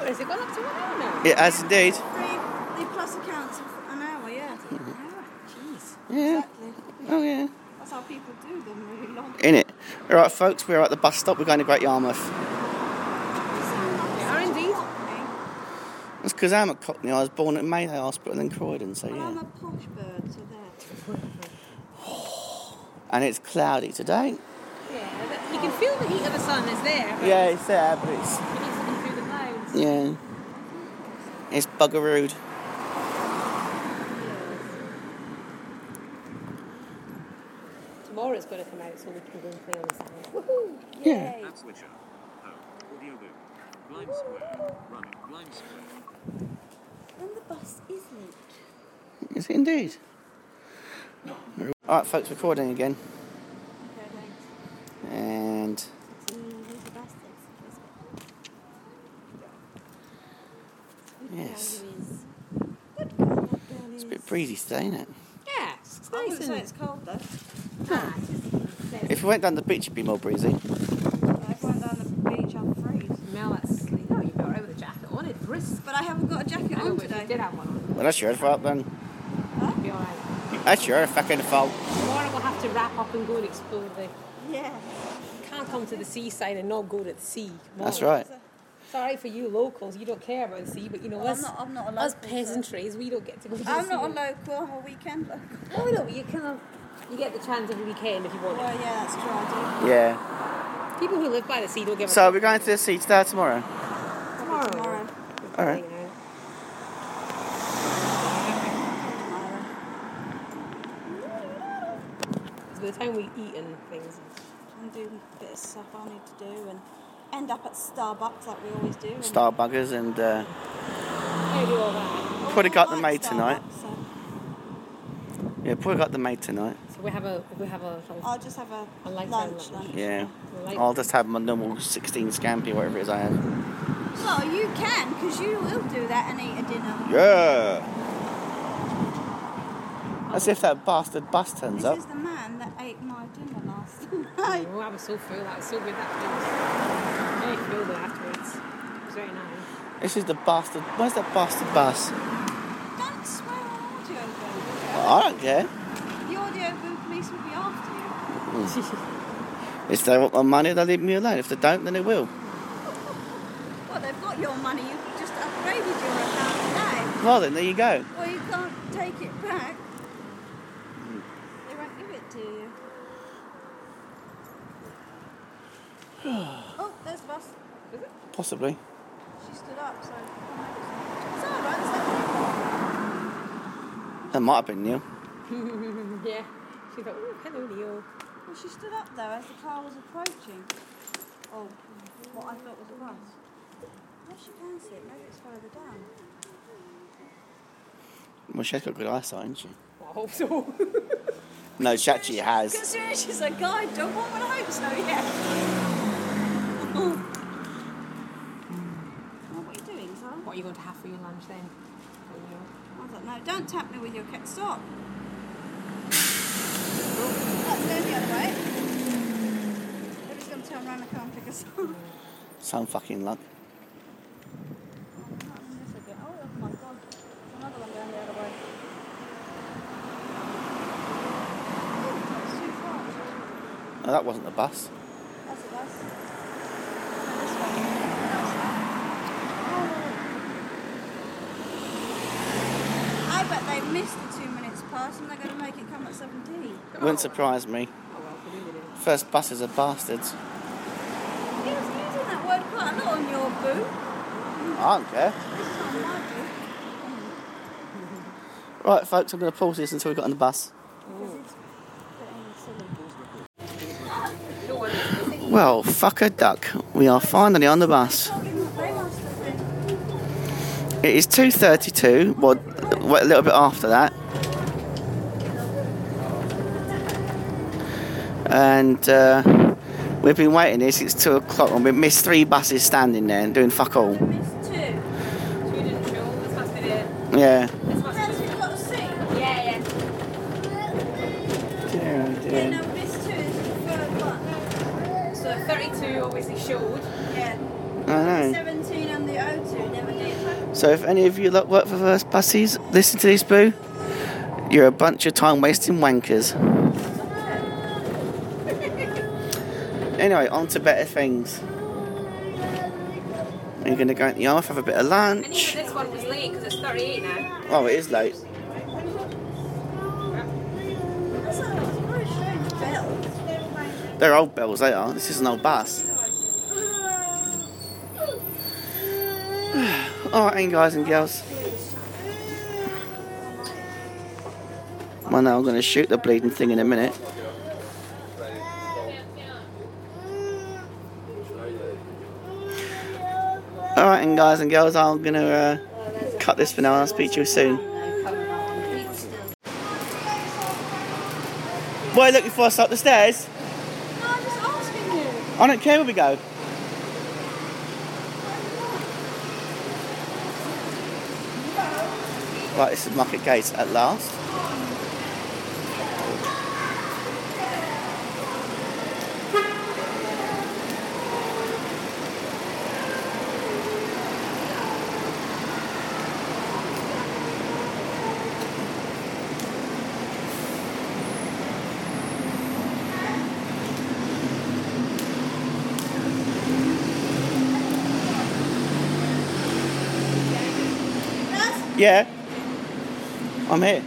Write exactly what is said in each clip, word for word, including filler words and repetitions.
Has it gone up to one hour now? It has indeed. Three, the plus accounts of an hour, yeah. An hour? Jeez. Yeah. Exactly. Oh, yeah. That's how people do them really long. In it. All right, folks, we're at the bus stop. We're going to Great Yarmouth. They are indeed. That's because I'm a Cockney. I was born at Mayday Hospital in Croydon, so Well, yeah. I'm a posh bird, so there. And it's cloudy today. Yeah, that- you can feel the heat of the sun is there. But Yeah, it's there, but it's... It needs to come through the clouds. Yeah. It's buggerooed. Tomorrow's going to come out so we can go and play on the sand. Woohoo! Yeah. Yay. App switcher. Home. Audio boom. Lime Square. Running. Lime Square. And the bus is late. Is it indeed? All right, folks, recording again. Okay, thanks. And... Who's the bastard? Yes. Good girl, It's a bit breezy today, isn't it? Yeah, it's I nice wouldn't say and... it's cold though. Ah, it's just... If we went down the beach, it'd be more breezy. If I went down the beach, I'd freeze. Mel, that's... No, you've got right with a jacket on. It's brisk. But I haven't got a jacket I know, on but if you today. did have one on, Well, that's your fault then. it'd be alright. That's your fucking fault. Tomorrow we'll have to wrap up and go and explore the... Yeah. Can't come to the seaside and not go to the sea. Come That's on. right. It's alright for you locals, you don't care about the sea, but you know, Well, us, I'm not, I'm not a us local. peasantries, we don't get to go to the I'm sea. not a local, I'm a weekend local. Oh, no, you kind of... You get the chance every weekend if you want Well, it. yeah, that's true, I Yeah. People who live by the sea don't give a So, we're going to the sea today or tomorrow? do. Tomorrow. Tomorrow. All right. You know. By the time we eat and things... And do a bit of stuff I need to do and end up at Starbucks like we always do. and- Starbuggers and... Uh, How do all that? probably I got the like maid tonight. Starbucks, so yeah, probably got the maid tonight. So we have a... We have a... I'll just have a, A light lunch, lunch. lunch. Yeah. Like, I'll just have my normal sixteen scampi, whatever it is I have. Well, you can, because you will do that and eat a dinner. Yeah! As if that bastard bus turns This up. is the man that ate my dinner last night. oh, I was so full. That was so good, that place. Very full afterwards. It was very nice. This is the bastard... Where's that bastard bus? Don't swear on audio boom. I don't care. The audio boom police will be after you. If they want my money, they'll leave me alone. If they don't, then they will. Well, they've got your money. You've just upgraded your account today. Well then, there you go. Well, you can't take it back. They won't give it to you. Oh, there's the bus. Is it? Possibly. She stood up, so... It's all right, is that... That might have been Neil. Yeah. She thought, oh, hello, Leo. Well, she stood up, though, as the car was approaching. Oh, what I thought was a bus. Oh, she can see it. Maybe it's further down. Well, she's got good eyesight, hasn't she? Well, I hope so. No, she actually has. Considering she's a guide dog, one would hope so, yeah. Oh, what are you doing, son? What are you going to have for your lunch then? I don't know. Don't tap me with your cat. Stop. Let's go the other way. We're just going to turn around and come and pick us up. Some fucking luck. Oh my god. There's another one down the other way. Oh, that's too far. No, that wasn't the bus. That's a bus. This way. Oh. I bet they missed the two minutes pass and they're going to make it come at seventeen. Wouldn't surprise me. Oh, well, we did it. First buses are bastards. He was using that word quite a lot on your boo. I don't care. This is on my boo. Right, folks, I'm going to pause this until we got on the bus. Well, fuck a duck. We are finally on the bus. It is two thirty-two, well, a little bit after that. And uh, we've been waiting here since two o'clock and we've missed three buses standing there and doing fuck all. Missed two. So we didn't show. This must be the... Yeah. This must Has be it got a seat? Yeah, yeah. Dear, Yeah, dear. no, missed two is the third one. So thirty-two obviously showed. Yeah. I know. seventeen and the O two never So if any of you lot work for First Buses, listen to this, boo. You're a bunch of time-wasting wankers. Anyway, on to better things. We're going to go out the yard, have a bit of And lunch. even this one was late because it's thirty-eight now. Oh, it is late. They're old bells, they are. This is an old bus. Alright, then, guys and girls. Well, now I'm going to shoot the bleeding thing in a minute. Alright, and guys and girls, I'm going to uh, cut this for now and I'll speak to you soon. What are you looking for us up the stairs? No, I'm just asking you. I don't care where we go. Right, this is Market Gates at last. Yeah, I'm here.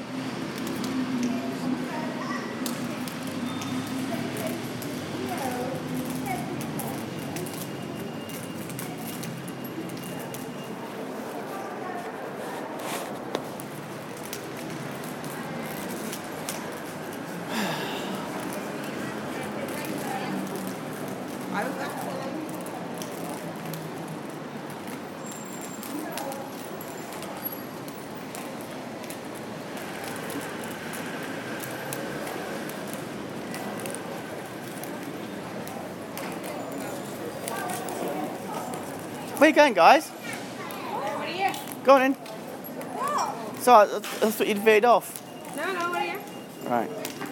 Where you going, guys? What are you? Go on in. So I, I thought you'd veered off. No, no, what are you? Right.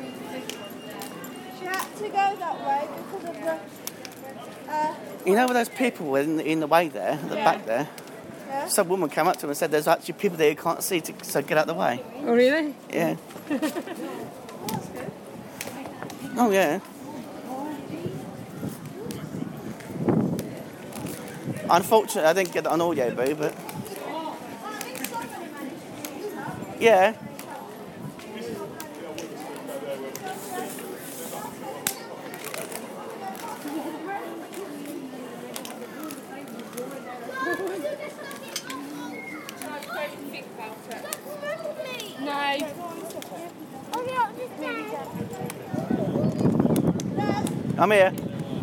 She had to go that way because of the. Uh, You know where those people were in the, in the way there, at the Yeah. back there? yeah. Some woman came up to him and said there's actually people there you can't see, to, so get out the way. Oh, really? Yeah. Oh, yeah. Unfortunately, I didn't get that on audio, boo, but... Yeah. No. I'm here.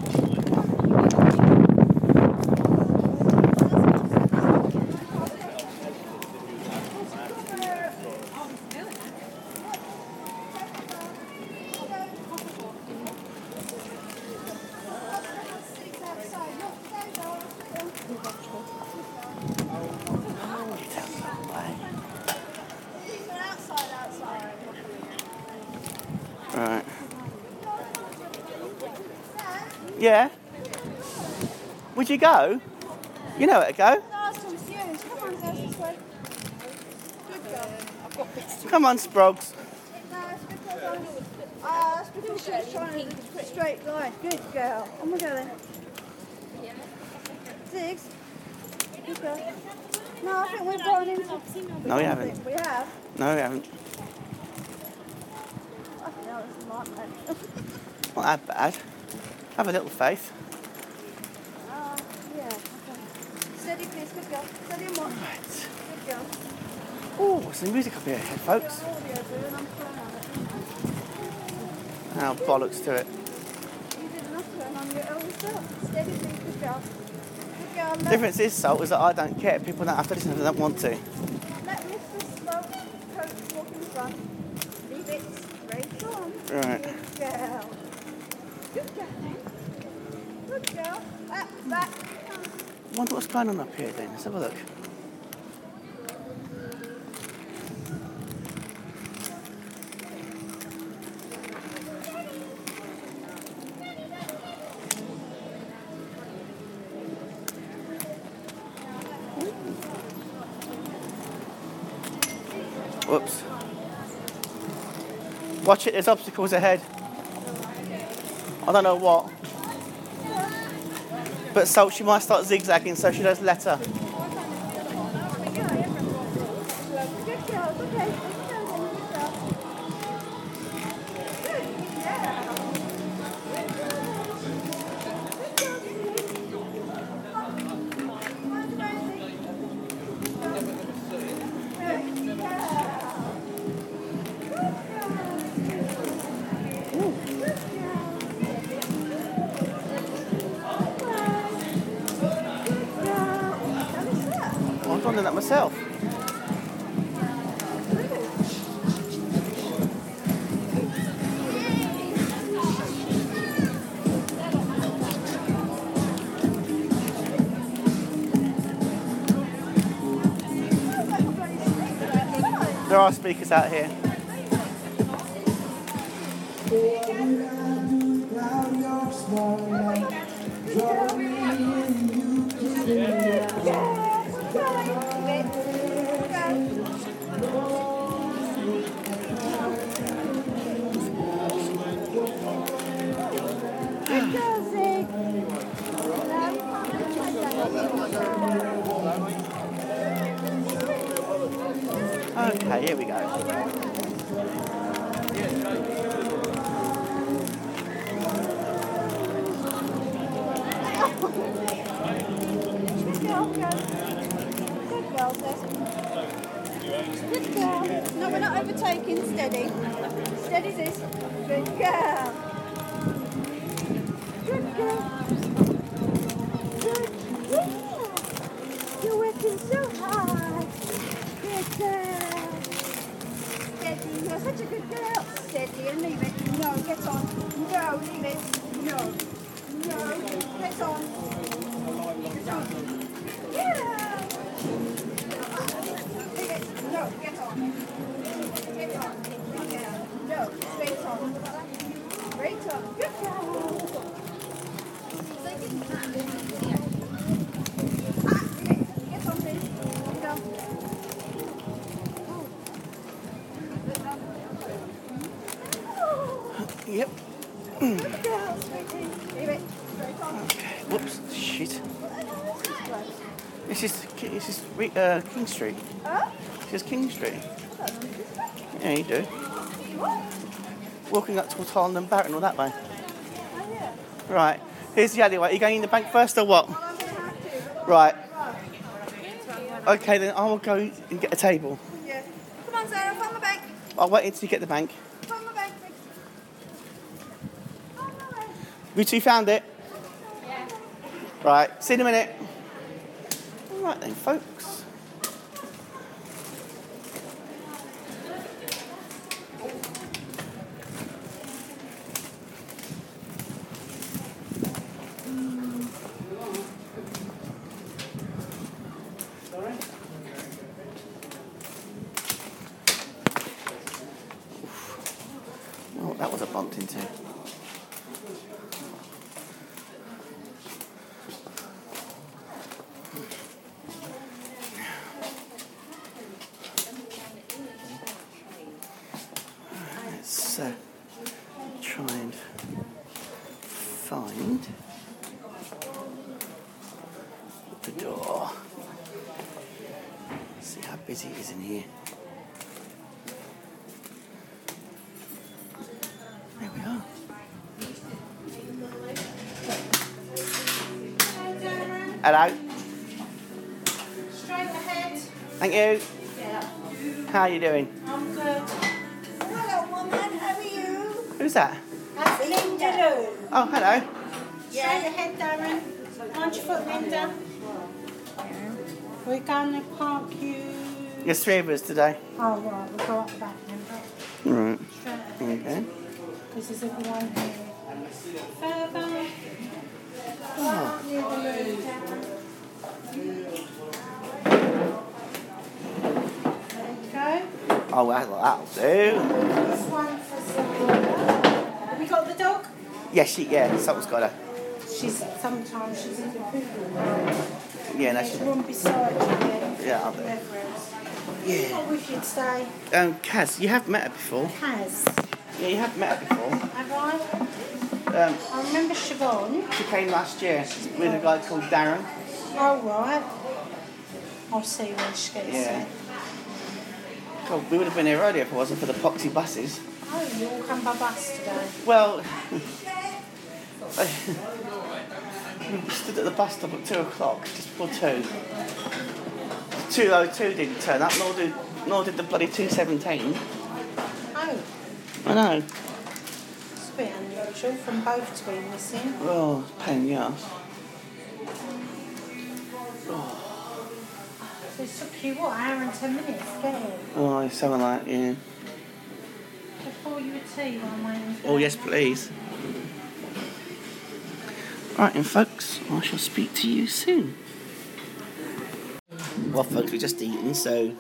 Right. Yeah. Would you go? You know where to go. Come on, Sprogs. Ah, that's because she's trying to straight line. Good girl. Oh my god then. Six. Good girl. No, I think we've gone into. No, we haven't. We have. No, we haven't. I think that was smart, mate. Not that bad. Have a little faith. Uh, yeah. Okay. Steady, please. Good girl. Steady and watch. Right. Good girl. Oh, there's some music up here, folks. Audio, boo, and I'm trying on it. Now, bollocks to it. You did enough to on your own stuff. Steady, please. Good girl. Good girl. The Let, difference is, Salt, is that I don't care. People don't have to listen if they don't want to. let Mister Slow coach walk in front. Leave it straight on. Right. Good girl. Good girl. Good girl. Back, back. I wonder what's going on up here then. Let's have a look. Whoops. Watch it, there's obstacles ahead. I don't know what. But so she might start zigzagging, so she does let her. I'm trying to do that myself. There are speakers out here. Okay, here we go. Good girl, girl. Good girl, sis. Good girl. No, we're not overtaking. Steady. Steady, sis. Good girl. Good girl. Good girl. You're working so hard. Good girl. Steady. You're such a good girl. Steady and leave it. No, get on. No, leave it. No. No. Get on. Get on. Yeah. Leave it. No, get on. Get on. Good girl. No, straight on. Straight on. Good girl. Ah, get on, please. Get on. Yep. Good girl, sweetie. Leave it. Straight on. Okay. Whoops. Shit. This is this is uh, King Street. Huh? This is King Street. Yeah, you do. What? Walking up towards Holland and Barton, all that way. Oh, yeah. Right. Here's the alleyway. Are you going in the bank first or what? Well, I'm going to have to. Right. Okay, then I will go and get a table. Yeah. Come on, Sarah. Find my bank. I'll wait until you get the bank. Find my bank. Find my bank. You two found it? Yeah. Right. See you in a minute. All right then, folks. Oh, that was a bumped into. Let's uh, try and find the door. See how busy it is in here. There we are. Hello. Straight ahead. Thank you. Yeah. How are you doing? I'm good. Hello, woman. How are you? Who's that? That's Linda Lou. Oh, hello. Straight ahead, Darren. Mind your foot, Linda. We're going to park you. There's three of us today. Oh, right. We'll go up that then. Right. Straight ahead. Okay. This is everyone here. Further. Oh. Near the loo, Darren. There you go. Oh, well, that'll do. This one for Sarah. Have you got the dog? Yes, she, yeah, something's got her. She's sometimes she's in the pool. Yeah, no, There's she, one beside you. Yeah, I'll do. Whoever else. Yeah. What wicked stay? Um, Kaz, you have met her before. Has. Yeah, you have met her before. Have I? Um, I remember Siobhan. she came last year with a guy called Darren. Oh, right. I'll see when she gets Yeah. there. God, we would have been here earlier if it wasn't for the poxy buses. Oh, you all come by bus today? Well, we stood at the bus stop at two o'clock, just before two. two oh two didn't turn up, nor did, nor did the bloody two seventeen. Oh, I know. it's a bit unusual from both to be missing. Oh, pain in the ass. So it took you, what, hour and ten minutes to get here? Oh, it's something like that, yeah. Before you a tea while I'm waiting for Oh, yes, please. Right, and folks, I shall speak to you soon. Well, folks, we've just eaten, so...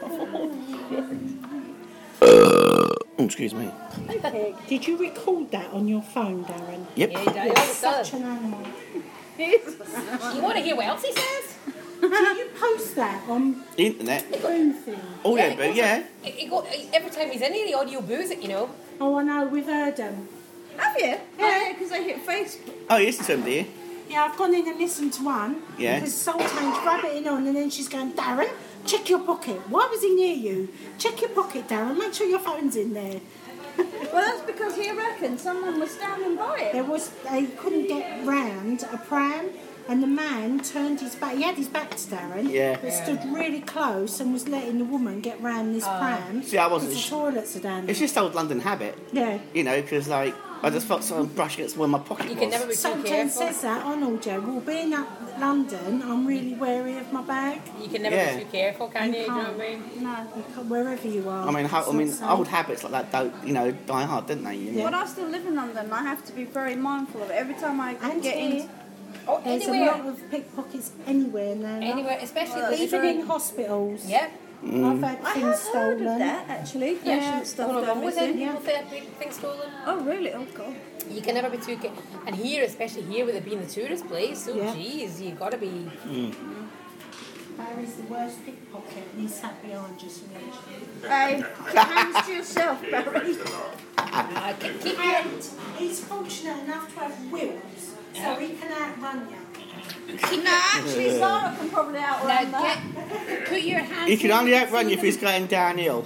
uh, oh, excuse me. Did you record that on your phone, Darren? Yep. Yeah, he does. He always Such does. an animal. You want to hear what else he says? Did you post that on Internet. Boom thing? Oh, yeah, he but goes- yeah. He, he go, he- every time he's in here, the audio boos it, you know. Oh, I know, we've heard them. Have you? Yeah, because they hit Facebook. Oh, you listen to him, do you? Yeah, I've gone in and listened to one. Yeah. Because Sultan's rabbiting on and then she's going, Darren, check your pocket. Why was he near you? Check your pocket, Darren. Make sure your phone's in there. Well, that's because he reckoned someone was standing by it. There was, they couldn't get round a pram and the man turned his back. He had his back to Darren. Yeah. But stood really close and was letting the woman get round this pram. See, I wasn't because sh- the toilets are down there. It's just old London habit, Yeah. you know, because, like, I just felt someone brush against where my pocket You was. can never be too Sultan careful. says that on audio. Well, being up London, I'm really wary of my bag. You can never Yeah. be too careful, can you? You Do you know can't. what I mean? No. You can't- Wherever you are. I mean, how, it's I mean, not safe. old habits like that don't, you know, die hard, don't they? You know? When I still live in London, I have to be very mindful of it. Every time I And get here, in. Oh, there's anywhere. a lot of pickpockets anywhere now. Anywhere, especially Well, the Even during- in hospitals. Yeah. I've had I things have stolen. heard of that, actually. Yeah. Fashion stuff One of going them was in. missing. People say big things stolen. Oh, really? Oh, God. You can never be too careful. And here, especially here with it being the tourist place, so Yeah. geez, you got to be. Barry's the worst pickpocket and he's sat behind you. So Hey, keep your hands to yourself, Barry. Uh, keep, keep your. and he's fortunate enough to have wheels, so he can outrun you. No, actually, Zara can probably outrun Now, that. get, put your hands. He can in only your outrun you if he's going downhill.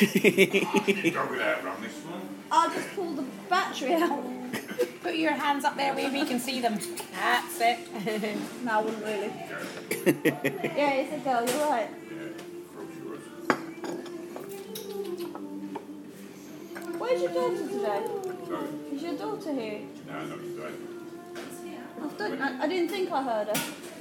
I'll just pull the battery out. Put your hands up there where we can see them. That's it. No, I wouldn't really. Yeah, it's a girl, you're right. Where's your daughter today? Is your daughter here? No, not today. I, don't, I, I didn't think I heard her.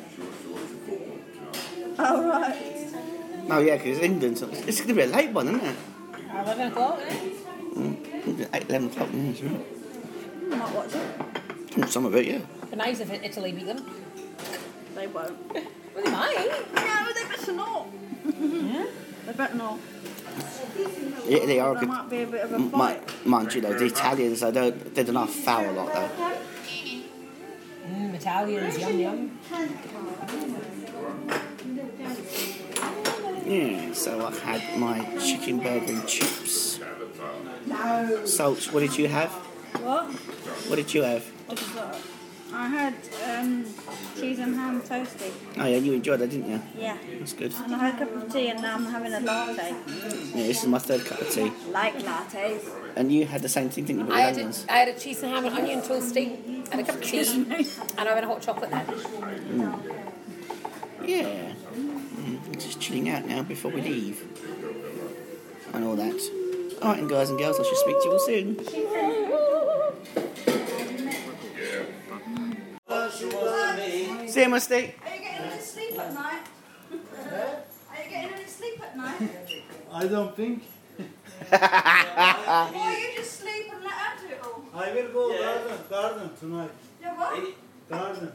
Oh, right. No, yeah, because England, so it's going to be a late one, isn't it? Eleven o'clock. Eh? Mm. eight, eleven o'clock, yeah, that's right. I might watch it. Mm, Some of it, yeah. Be nice if Italy beat them. They won't. Well, they might. No, they better not. They better not. Yeah, they are That good. might be a bit of a M- fight. mi- Mind you, though, the Italians, they don't, they do not foul a lot, though. Mm, Italians, yum yum. Yeah, so I had my chicken burger and chips. No. Salt, what did you have? What? What did you have? What was that? I had um, cheese and ham toasty. Oh, yeah, you enjoyed that, didn't you? Yeah. That's good. And I had a cup of tea and now I'm having a latte. Yeah, this is my third cup of tea. Like lattes. And you had the same thing, didn't you? With I had, the a, onions? I had a cheese and ham and onion toasty, and a cup of tea, and I had a hot chocolate then. Yeah. Mm, just chilling out now before we leave. And all that. Alright, and guys and girls, I shall speak to you all soon. See you, Musty. Are you getting any sleep at night? Are you getting any sleep at night? I don't think. Or you just sleep and let her do it all? I will go garden, garden tonight. Yeah, what? Garden.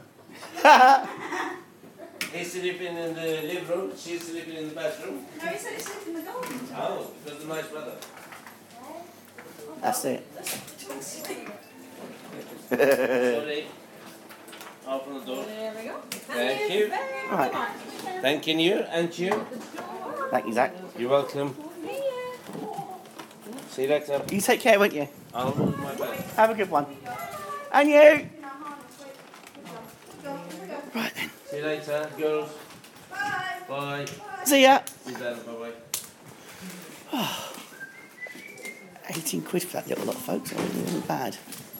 He's sleeping in the living room, she's sleeping in the bathroom. No, he said he's sleeping in the garden. Oh, because of my brother. That's it. Sorry. Open the door. There we go. Thank you. Right. Thanking you and you. Oh, Thank you, Zach. You're welcome. See you later. You take care, won't you? I'll do my best. Have a good one. And you. Right then. See you later, girls. Bye. Bye. See ya. See you later. Bye bye. eighteen quid for that little lot, folks. It wasn't bad.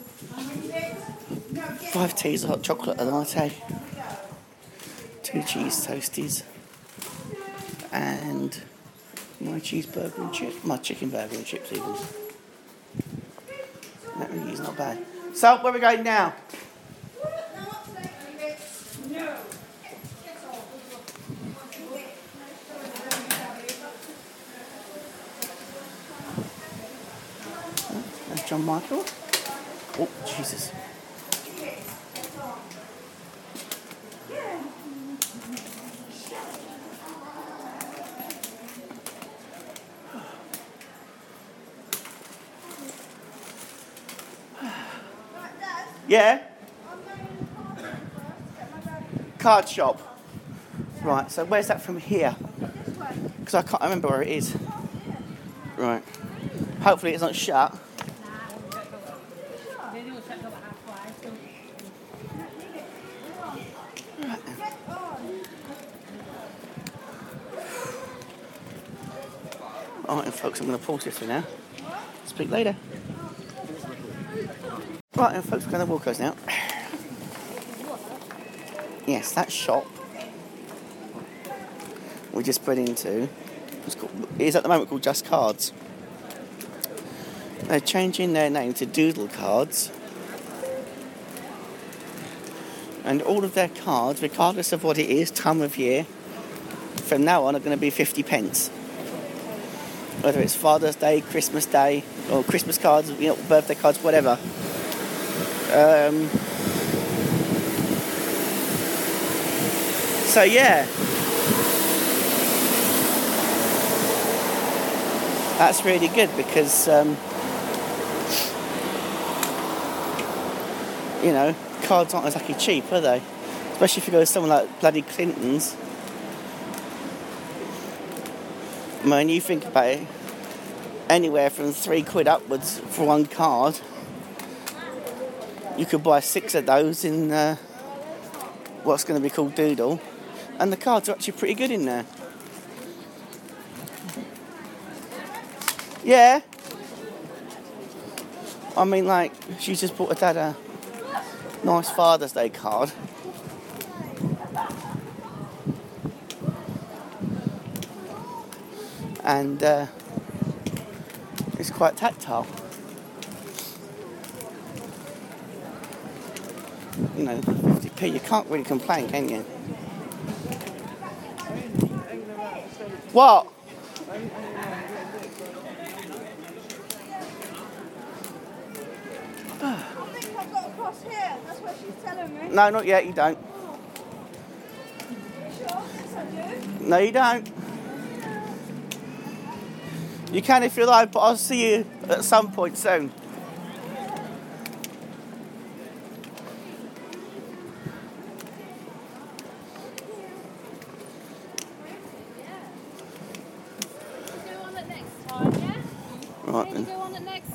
Five teas of hot chocolate and latte. Two cheese toasties. And my cheeseburger and chips. My chicken burger and chips even. That really is not bad. So, where are we going now? There's John Michael. Oh, Jesus. Yeah? Card shop. Right, so where's that from here? Because I can't remember where it is. Right. Hopefully it's not shut. Alright then folks, I'm going to pause this for now. Speak later. Right then folks, we're going to walk us now. Yes, that shop we just spread into it's called, it is at the moment called Just Cards. They're changing their name to Doodle Cards. And all of their cards, regardless of what it is, time of year, from now on are going to be fifty pence. Whether it's Father's Day, Christmas Day, or Christmas cards, you know, birthday cards, whatever. Um, so yeah, that's really good because um, you know, cards aren't exactly cheap, are they? Especially if you go to someone like bloody Clinton's. I mean, you think about it, anywhere from three quid upwards for one card. You could buy six of those in uh, what's going to be called Doodle, and the cards are actually pretty good in there. Yeah. I mean, like, she just bought her dad a nice Father's Day card. And uh, it's quite tactile. You know, fifty p, you can't really complain, can you? What? I think I've got across here. That's what she's telling me. No, not yet, you don't. Sure? Yes, I do. No, you don't. You can if you like, but I'll see you at some point soon. Right then. This is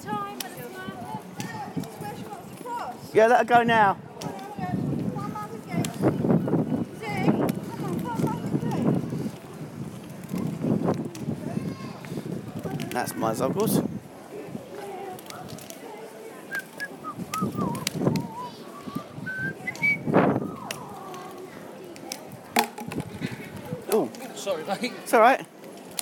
where she wants to cross. Yeah, let her go now. One other gate. See? Come on, come on, gate. That's my Zoggles. Oh, Sorry, mate. it's all right.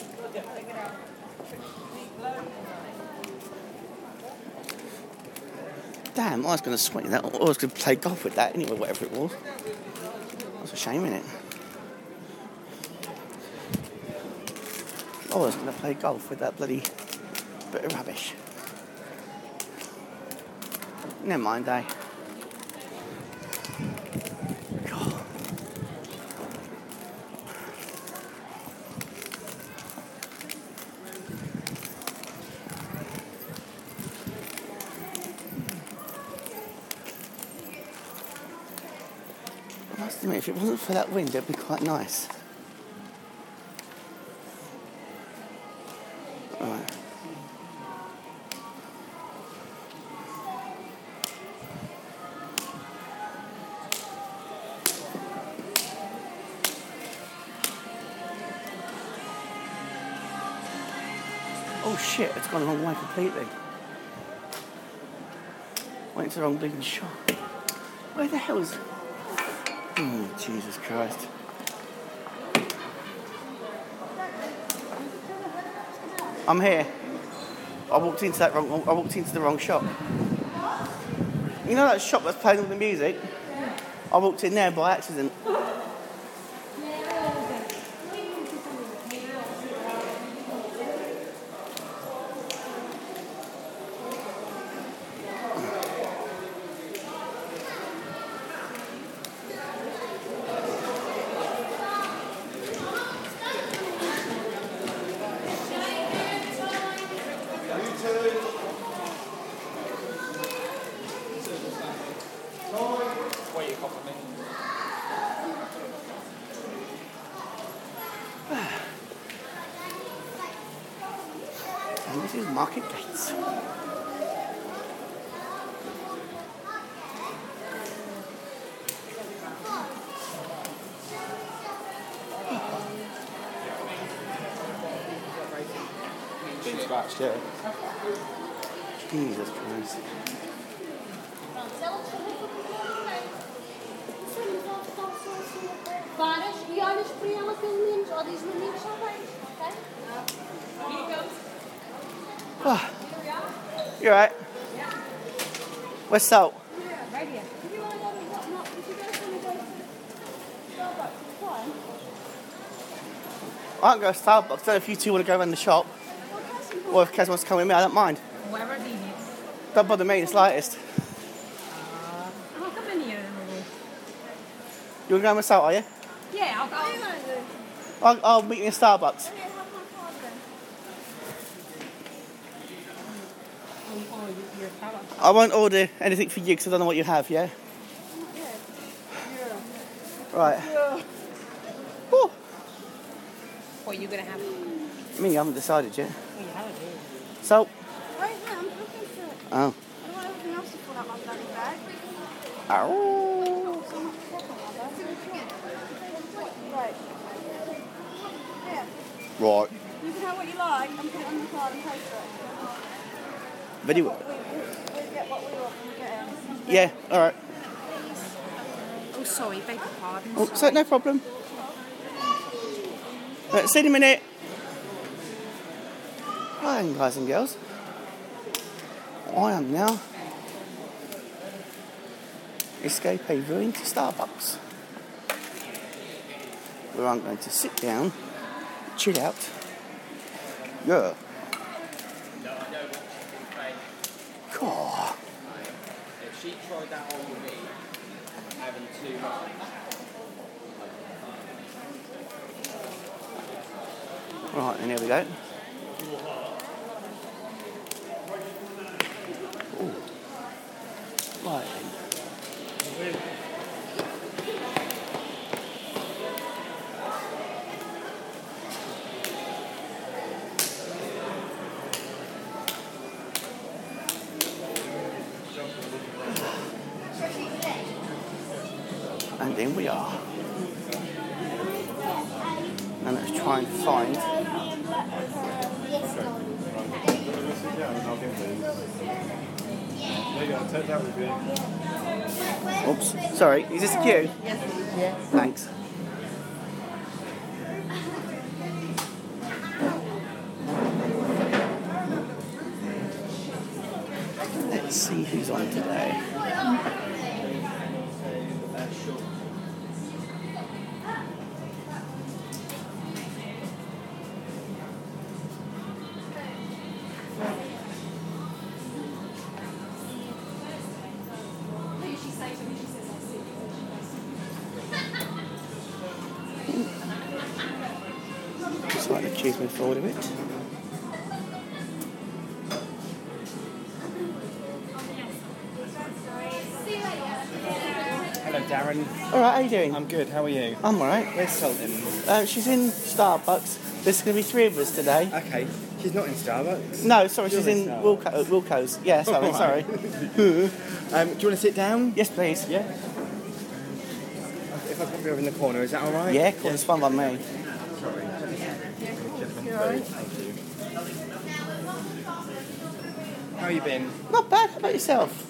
Damn, I was going to swing that. I was going to play golf with that anyway, whatever it was. That's a shame, innit? I was going to play golf with that bloody bit of rubbish. Never mind, eh? God. I must admit, if it wasn't for that wind, it'd be quite nice. Oh shit, it's gone the wrong way completely. Went to the wrong bleeding shop. Where the hell's... Oh, Jesus Christ. I'm here. I walked into that wrong. I walked into the wrong shop. You know that shop that's playing all the music? I walked in there by accident. And this is Market Gates. Been scratched, yeah. Jesus Christ. Várias e olhas para ela pelo menos, ou diz-me amigos só bem, ok? Oh. You alright? Where's Salt? Right here. If you want to go to whatnot, if you guys want to go to Starbucks, it's fine. I don't go to Starbucks. I don't know if you two want to go around the shop. Or if Kaz wants to come with me, I don't mind. Wherever he needs. Don't bother me in the slightest. Uh, I'll come in here in a little. You want to go with Salt, are you? Yeah, I'll go. What are you going to do? I'll, I'll meet you in Starbucks. Here, have my card then. Oh, you- you're power. I won't order anything for you because I don't know what you have, yeah? Right. Whew. What are you going to have? Me, I haven't decided yet. Oh, you have it. So, Wait, no, I'm looking for it. oh. I don't want everything else to fall out my bloody bag. Ow. So much stuff on my bag. Right. Here. Right. You can have what you like and put it on the card and pay for it. Very well. We, we, we'll get what we want when we get in. Yeah, alright. Oh, sorry, beg your pardon. Oh, so no problem. Right, see you in a minute. Right then, guys and girls. I am now escape a ruin to Starbucks, where I'm going to sit down, chill out. Yeah. God. If she tried that on with me, having too much. Right, and here we go. Ooh. Right then. And in we are. And let's try and find. There you go, take that with you. Oops, sorry, is this a queue? Yes. Thanks. Let's see who's on today. Just like the cheese move forward a bit. Hello, Darren. Alright, how you doing? I'm good. How are you? I'm alright. Where's Sultan? Uh, she's in Starbucks. There's going to be three of us today. Okay. She's not in Starbucks. No, sorry, You're she's in in Starbucks. Wilco- uh, Wilco's. Yeah, sorry, Alright. sorry. Um, do you want to sit down? Yes, please. Yeah. If I pop you over in the corner, is that all right? Yeah, cool, it's fun by me. Sorry. You're alright. How you been? Not bad. How about yourself?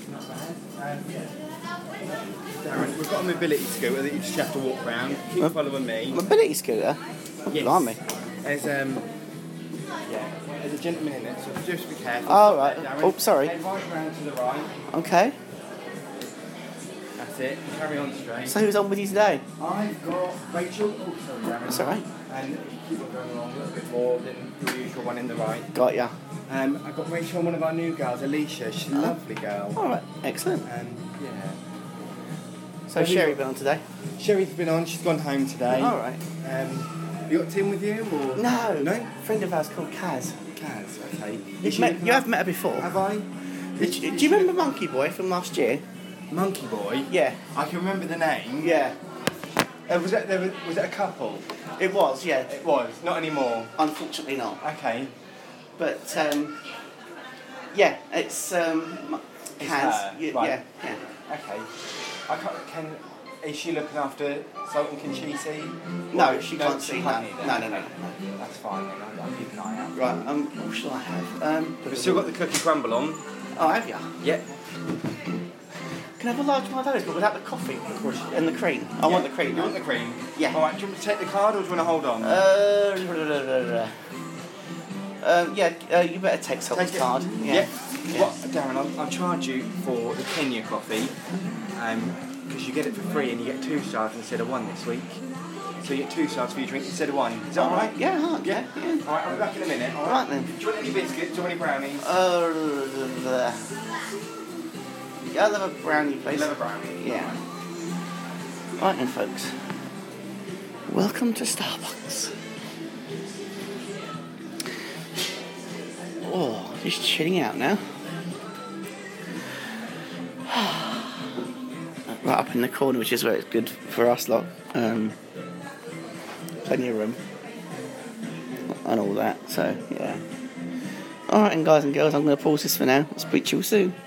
Darren, we've got a mobility scooter that you just have to walk around. Keep Huh? following me. Mobility scooter? Yes. Blimey. There's um, yeah, there's a gentleman in it, so just be careful. Oh, right. Darren, Oh, sorry. head right round to the right. Okay. That's it. Carry on straight. So who's on with you today? I've got Rachel. Oh, sorry, Darren. That's all right. And if you keep on going along a little bit more than the usual one in the right. Got ya. Um, I've got Rachel and one of our new girls, Alicia. She's a Oh. lovely girl. All right. Excellent. Um, yeah. So Sherry been on today? Sherry's been on. She's gone home today. All right. Um, you got Tim with you or No. No. A friend of ours called Kaz. Kaz. Okay. You've met, you have met her before. Have I? Did you, do you remember Monkey Boy from last year? Monkey Boy? Yeah. I can remember the name. Yeah. Uh, was it there was, was it a couple? It was, yeah. It was. Not anymore. Unfortunately not. Okay. But, um, yeah, it's, um, M- It's Kaz. her, Y- right. Yeah, yeah. Okay. I can't. Can is she looking after Sultan? Can she see? No, Or- she can't she see. can't No, either. no, no, no. That's fine. Then I'll, I'll keep an eye out. Right, um, what shall I have? Um, We've still got the cookie crumble on. oh, have you? Yep. Can I have a large one of those, but without the coffee? Of course. And the cream. I want the cream. You want the cream? Yeah. All right. Do you want me to take the card or do you want to hold on? Uh, um, yeah, uh, you better take someone's Take it. card. Yeah. Yeah. What, Darren? I'll, I'll charge you for the Kenya coffee, um, because you get it for free and you get two stars instead of one this week. So you get two stars for your drink instead of one. Is that all right? Yeah, huh, Yeah. yeah. All right. I'll be back in a minute. All All right. right then. Do you want any biscuits? Do you want any brownies? Uh, yeah, I'll have a brownie, please. Another brownie. Yeah. Right then, folks. Welcome to Starbucks. Oh, just chilling out now. Right up in the corner, which is where it's good for us lot. Um, plenty of room. And all that, so yeah. Alright, and guys and girls, I'm going to pause this for now. I'll speak to you soon.